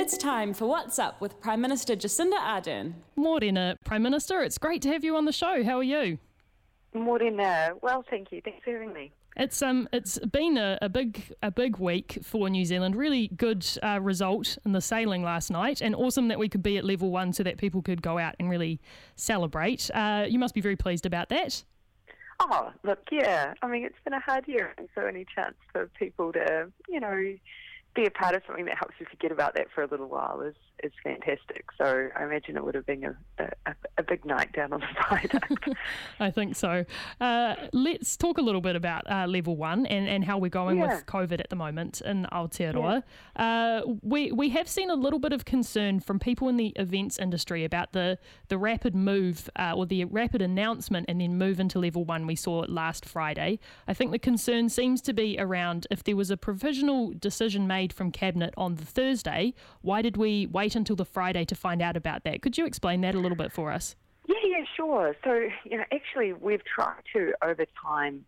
It's time for What's Up with Prime Minister Jacinda Ardern. Morena, Prime Minister. It's great to have you on the show. How are you? Morena. Well, thank you. Thanks for having me. It's been a big week for New Zealand. Really good result in the sailing last night, and awesome that we could be at level 1 so that people could go out and really celebrate. You must be very pleased about that. Oh, look, yeah. I mean, it's been a hard year, and so any chance for people to, be a part of something that helps you forget about that for a little while is fantastic. So I imagine it would have been a big night down on the Friday. I think so. Let's talk a little bit about level 1 and how we're going with COVID at the moment in Aotearoa. We have seen a little bit of concern from people in the events industry about the rapid move or the rapid announcement and then move into level 1 we saw last Friday. I think the concern seems to be around if there was a provisional decision made from Cabinet on the Thursday, why did we wait until the Friday to find out about that? Could you explain that a little bit for us? Yeah, sure. So, actually we've tried to, over time,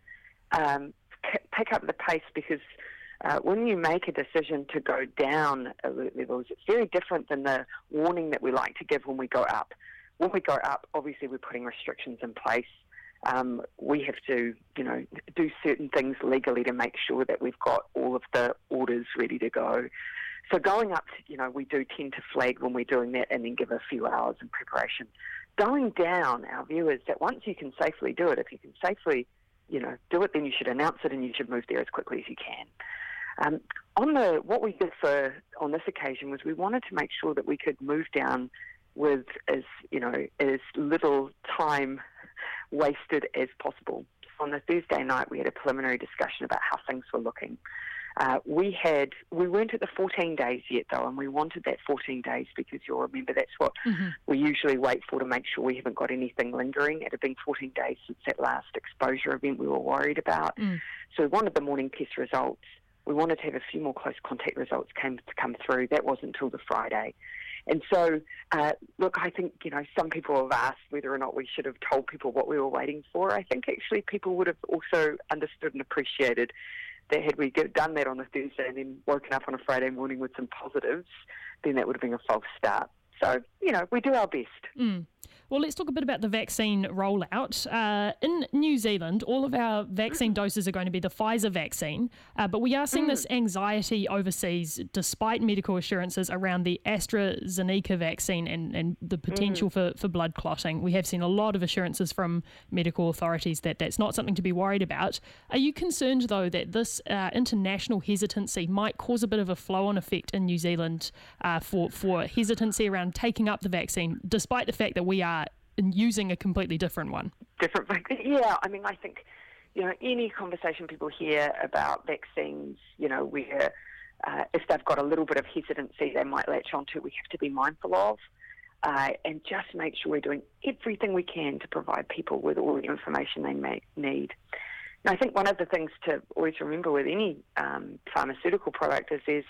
pick up the pace because when you make a decision to go down alert levels, it's very different than the warning that we like to give when we go up. When we go up, obviously we're putting restrictions in place. We have to, do certain things legally to make sure that we've got all of the orders ready to go. So going up, we do tend to flag when we're doing that and then give a few hours in preparation. Going down, our view is that once you can safely do it, if you can safely, do it, then you should announce it and you should move there as quickly as you can. What we did on this occasion was we wanted to make sure that we could move down with as little time wasted as possible. On the Thursday night, we had a preliminary discussion about how things were looking. We weren't at the 14 days yet, though, and we wanted that 14 days because you'll remember that's what we usually wait for to make sure we haven't got anything lingering. It had been 14 days since that last exposure event we were worried about. So we wanted the morning test results. We wanted to have a few more close contact results come through. That wasn't until the Friday. And so, look, I think, some people have asked whether or not we should have told people what we were waiting for. I think actually people would have also understood and appreciated that had we done that on a Thursday and then woken up on a Friday morning with some positives, then that would have been a false start. So, we do our best. Well, let's talk a bit about the vaccine rollout. In New Zealand, all of our vaccine doses are going to be the Pfizer vaccine, but we are seeing this anxiety overseas despite medical assurances around the AstraZeneca vaccine and the potential for blood clotting. We have seen a lot of assurances from medical authorities that that's not something to be worried about. Are you concerned, though, that this international hesitancy might cause a bit of a flow-on effect in New Zealand for hesitancy around taking up the vaccine, despite the fact that we are using a completely different one? Different vaccine? Yeah, I mean, I think, any conversation people hear about vaccines, where if they've got a little bit of hesitancy they might latch onto, we have to be mindful of and just make sure we're doing everything we can to provide people with all the information they may need. And I think one of the things to always remember with any pharmaceutical product is there's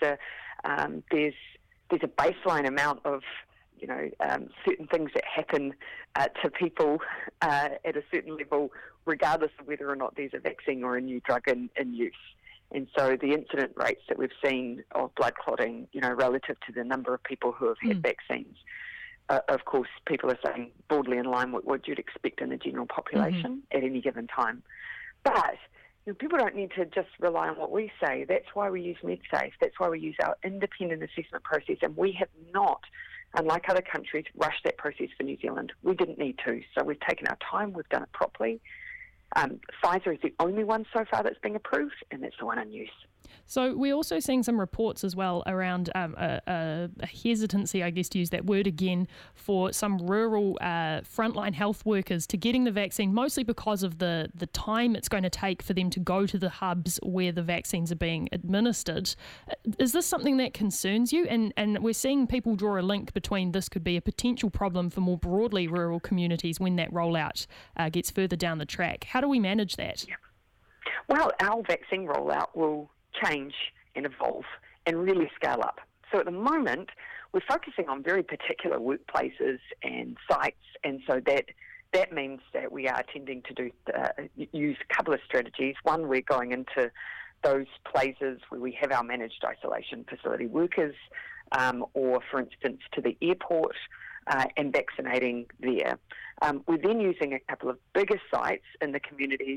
a baseline amount of certain things that happen to people at a certain level, regardless of whether or not there's a vaccine or a new drug in use. And so the incident rates that we've seen of blood clotting, relative to the number of people who have had vaccines, of course, people are saying broadly in line with what you'd expect in the general population at any given time. But people don't need to just rely on what we say. That's why we use MedSafe. That's why we use our independent assessment process. And we have not, unlike other countries, rushed that process for New Zealand. We didn't need to. So we've taken our time. We've done it properly. Pfizer is the only one so far that's been approved, and that's the one in use. So we're also seeing some reports as well around a hesitancy, I guess to use that word again, for some rural frontline health workers to getting the vaccine, mostly because of the time it's going to take for them to go to the hubs where the vaccines are being administered. Is this something that concerns you? And we're seeing people draw a link between this could be a potential problem for more broadly rural communities when that rollout gets further down the track. How do we manage that? Yeah. Well, our vaccine rollout will change and evolve and really scale up. So at the moment, we're focusing on very particular workplaces and sites, and so that means that we are tending to use a couple of strategies. One, we're going into those places where we have our managed isolation facility workers or, for instance, to the airport and vaccinating there. We're then using a couple of bigger sites in the communities.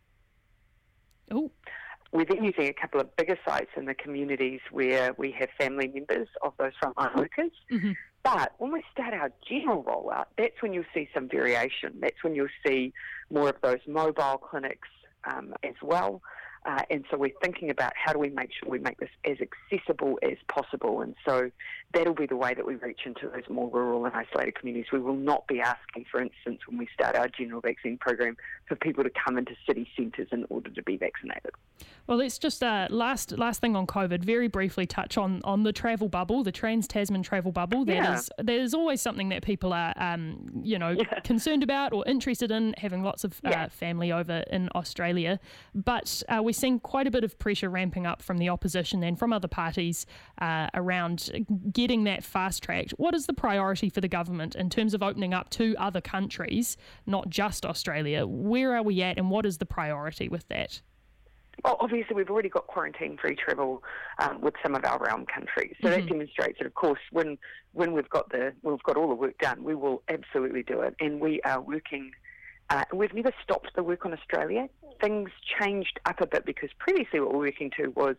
Oh. We're then using a couple of bigger sites in the communities where we have family members of those frontline workers. Mm-hmm. But when we start our general rollout, that's when you'll see some variation. That's when you'll see more of those mobile clinics as well. And so we're thinking about how do we make sure we make this as accessible as possible. And so that'll be the way that we reach into those more rural and isolated communities. We will not be asking, for instance, when we start our general vaccine program, for people to come into city centres in order to be vaccinated. Well, let's just, last thing on COVID, very briefly touch on the travel bubble, the Trans-Tasman travel bubble. There's always something that people are, concerned about or interested in, having lots of family over in Australia. But we're seeing quite a bit of pressure ramping up from the opposition and from other parties around getting that fast-tracked. What is the priority for the government in terms of opening up to other countries, not just Australia? Where are we at and what is the priority with that? Well, obviously, we've already got quarantine-free travel with some of our realm countries. So that demonstrates that, of course, when we've got all the work done, we will absolutely do it. And we are working. We've never stopped the work on Australia. Things changed up a bit because previously what we were working to was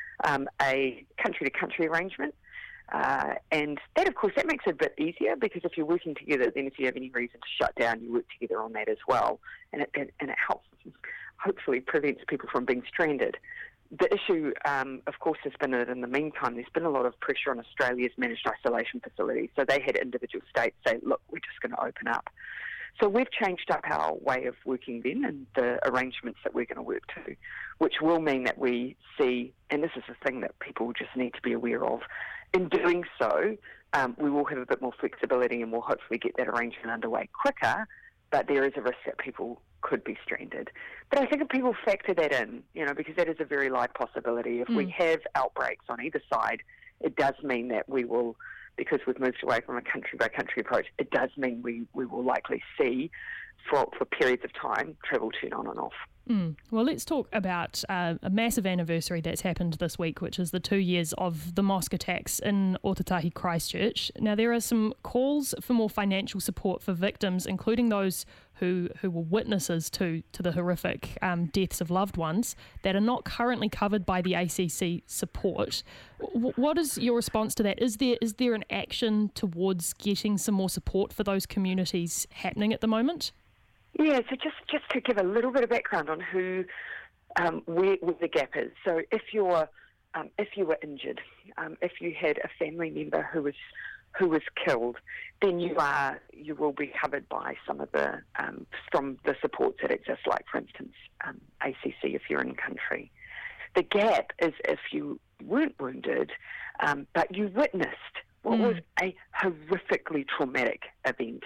a country-to-country arrangement. And that, of course, that makes it a bit easier because if you're working together, then if you have any reason to shut down, you work together on that as well. And it helps, hopefully prevents people from being stranded. The issue, of course, has been that in the meantime, there's been a lot of pressure on Australia's managed isolation facilities. So they had individual states say, look, we're just going to open up. So we've changed up our way of working then and the arrangements that we're going to work to, which will mean that we see, and this is a thing that people just need to be aware of, in doing so, we will have a bit more flexibility and we'll hopefully get that arrangement underway quicker, but there is a risk that people could be stranded. But I think if people factor that in, because that is a very live possibility, if we have outbreaks on either side, it does mean that we will, because we've moved away from a country-by-country approach, it does mean we will likely see, for periods of time, travel turn on and off. Well, let's talk about a massive anniversary that's happened this week, which is the 2 years of the mosque attacks in Ōtautahi Christchurch. Now, there are some calls for more financial support for victims, including those who were witnesses to the horrific deaths of loved ones, that are not currently covered by the ACC support. What is your response to that? Is there an action towards getting some more support for those communities happening at the moment? Yeah, so just to give a little bit of background on where the gap is. So if you were injured, if you had a family member who was killed, then you will be covered by some of the from the supports that exist, like for instance ACC if you're in country. The gap is if you weren't wounded, but you witnessed what was a horrifically traumatic event.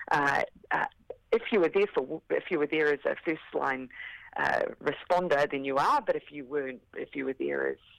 If you were there as a first line responder, then you are. But if you were there as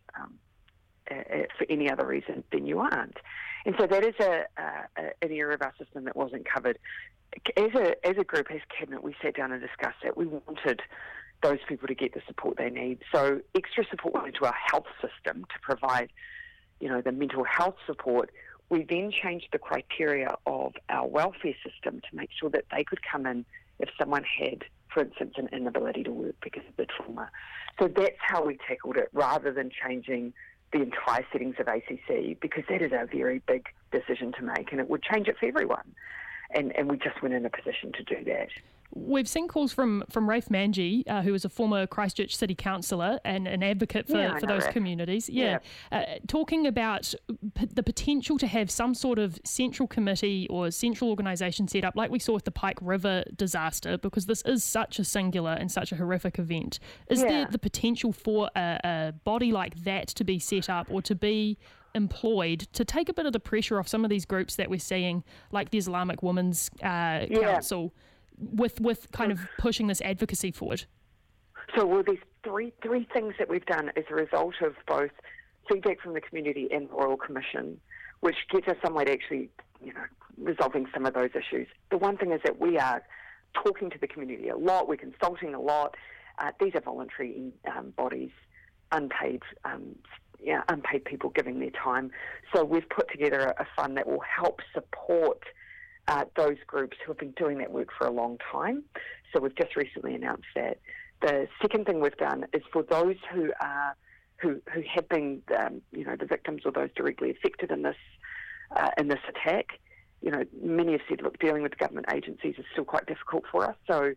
for any other reason, then you aren't. And so that is an area of our system that wasn't covered. As a group, as Cabinet, we sat down and discussed it. We wanted those people to get the support they need. So extra support went into our health system to provide, the mental health support. We then changed the criteria of our welfare system to make sure that they could come in if someone had, for instance, an inability to work because of the trauma. So that's how we tackled it, rather than changing the entire settings of ACC, because that is a very big decision to make and it would change it for everyone. And we just weren't in a position to do that. We've seen calls from Rafe Manji, who is a former Christchurch City Councillor and an advocate for those communities. Talking about the potential to have some sort of central committee or central organisation set up, like we saw with the Pike River disaster, because this is such a singular and such a horrific event. Is there the potential for a body like that to be set up or to be employed to take a bit of the pressure off some of these groups that we're seeing, like the Islamic Women's Council, with kind of pushing this advocacy forward? So, there's three things that we've done as a result of both feedback from the community and the Royal Commission, which gets us some way to actually, resolving some of those issues. The one thing is that we are talking to the community a lot, we're consulting a lot. These are voluntary bodies, unpaid unpaid people giving their time. So we've put together a fund that will help support those groups who have been doing that work for a long time. So we've just recently announced that. The second thing we've done is for those who have been, the victims or those directly affected in this attack. Many have said, look, dealing with government agencies is still quite difficult for us. So,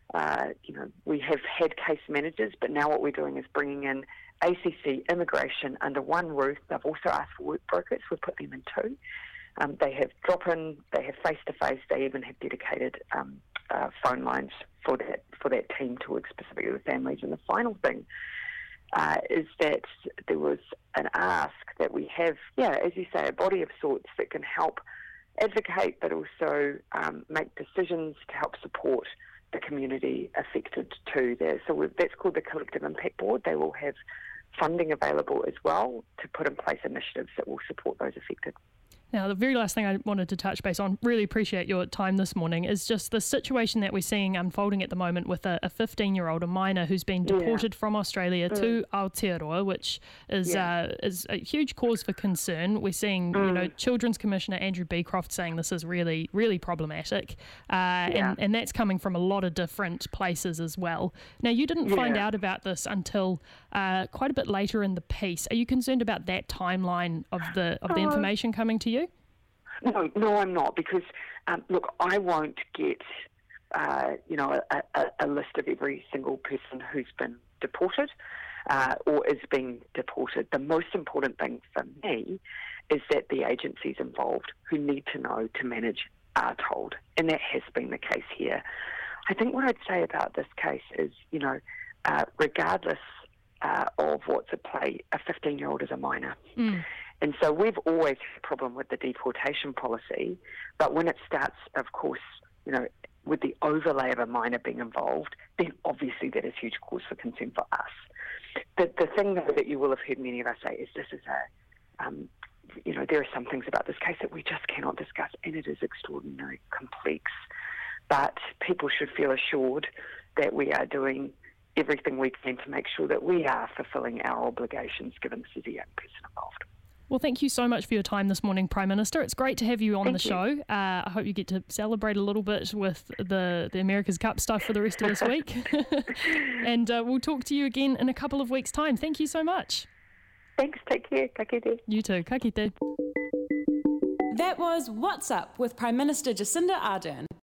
we have had case managers, but now what we're doing is bringing in ACC, immigration under one roof. They've also asked for work brokers. We've put them in two. They have drop-in, they have face-to-face, they even have dedicated phone lines for that team to work specifically with families. And the final thing is that there was an ask that we have, as you say, a body of sorts that can help advocate but also make decisions to help support the community affected too. So that's called the Collective Impact Board. They will have funding available as well to put in place initiatives that will support those affected. Now, the very last thing I wanted to touch base on, really appreciate your time this morning, is just the situation that we're seeing unfolding at the moment with a 15-year-old, a minor who's been deported from Australia to Aotearoa, which is a huge cause for concern. We're seeing, Children's Commissioner Andrew Beecroft saying this is really, really problematic, and that's coming from a lot of different places as well. Now, you didn't find out about this until quite a bit later in the piece. Are you concerned about that timeline of the information coming to you? No, I'm not, because, look, I won't get, a list of every single person who's been deported or is being deported. The most important thing for me is that the agencies involved who need to know to manage are told, and that has been the case here. I think what I'd say about this case is, regardless of what's at play, a 15-year-old is a minor. And so we've always had a problem with the deportation policy, but when it starts, of course, with the overlay of a minor being involved, then obviously that is huge cause for concern for us. The thing, though, that you will have heard many of us say is this is there are some things about this case that we just cannot discuss, and it is extraordinarily complex. But people should feel assured that we are doing everything we can to make sure that we are fulfilling our obligations, given this is a young person involved. Well, thank you so much for your time this morning, Prime Minister. It's great to have you on the show. I hope you get to celebrate a little bit with the America's Cup stuff for the rest of this week. And we'll talk to you again in a couple of weeks' time. Thank you so much. Thanks. Take care. Ka kite. You too. Ka kite. That was What's Up with Prime Minister Jacinda Ardern.